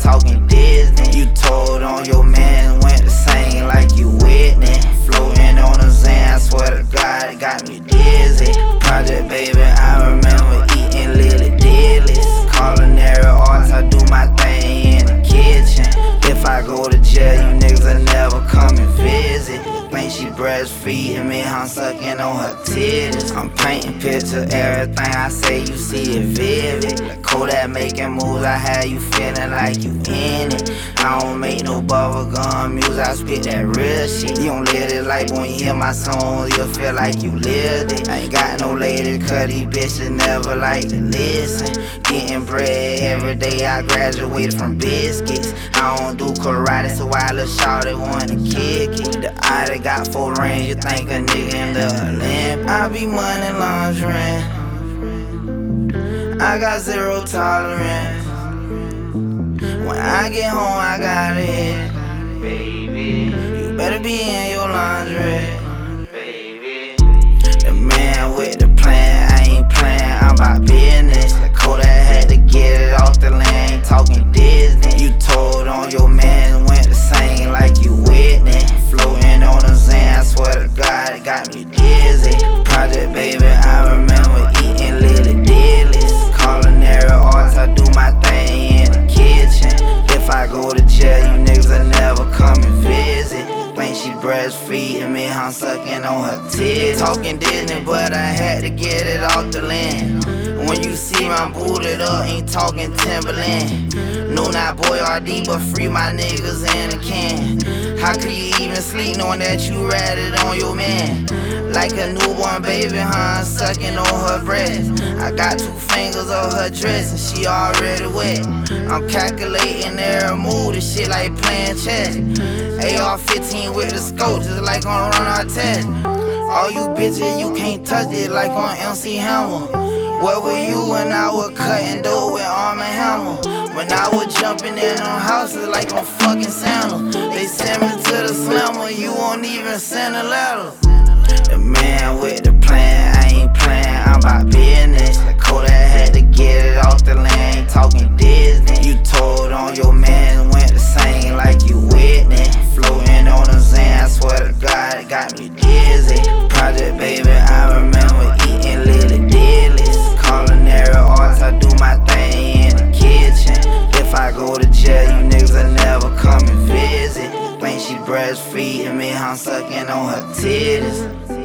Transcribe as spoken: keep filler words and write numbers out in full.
talking Disney. You told on your man, went the same like you Whitney. Floating on the Zan, I swear to God, it got me dizzy. Project baby, I remember eating Lily Dillies. Culinary arts, I do my thing in the kitchen. If I go to jail, you niggas will never come and visit. Think she breastfeeding me, I'm sucking on her titties. I'm painting pictures, everything I say you see it vivid. The Kodak making moves, I have you feeling like you in it. I don't make no bubblegum music, I spit that real shit. You don't live it like when you hear my songs, you'll feel like you lived it. I ain't got no lady, cause these bitches never like to listen. Getting bread every day, I graduated from biscuits. I don't do karate, so I little shawty wanna kick it. The eye that got four rings, you think a nigga in the Olymp. I be money laundering, I got zero tolerance. When I get home, I got it. Baby, you better be in your laundry. Baby, the man with the plan, I ain't playing, I'm about business. The Kodak had to get it off the land, talking Disney. You told on your man, went the same like you Whitney. Floating on the Zan, I swear to God, it got me dizzy. Project baby, I remember eating Lily Dillies. Culinary arts, I do my thing in the kitchen. If I go to jail, you niggas will never come and visit. Think she breastfeeding me, I'm sucking on her tits. Talking Disney, but I had to get it off the land. When you see my booted up, ain't talking Timberland. No, not boy R D, but free my niggas in a can. How could you even sleep knowing that you ratted on your man? Like a newborn baby, huh, sucking on her breast. I got two fingers on her dress and she already wet. I'm calculating every move, this shit like playing chess. A R fifteen with the scope, just like on Run Our Test. All you bitches, you can't touch it like on M C Hammer. Where were you when I was cutting dough with Arm and Hammer? When I was jumping in on houses like on fucking Santa. They send me to the slammer, you won't even send a letter. The man with the plan, I ain't playing, I'm about business. The Kodak had to get it off the land, talking Disney. You told on your man, went the same like you Whitney. Floating on the Zan, I swear to God, it got me dizzy. Project baby, I remember eating Lily Dillies. Culinary arts, I do my thing in the kitchen. If I go to jail, you niggas will never come and visit. Think she breastfeeding me, I'm sucking on her titties.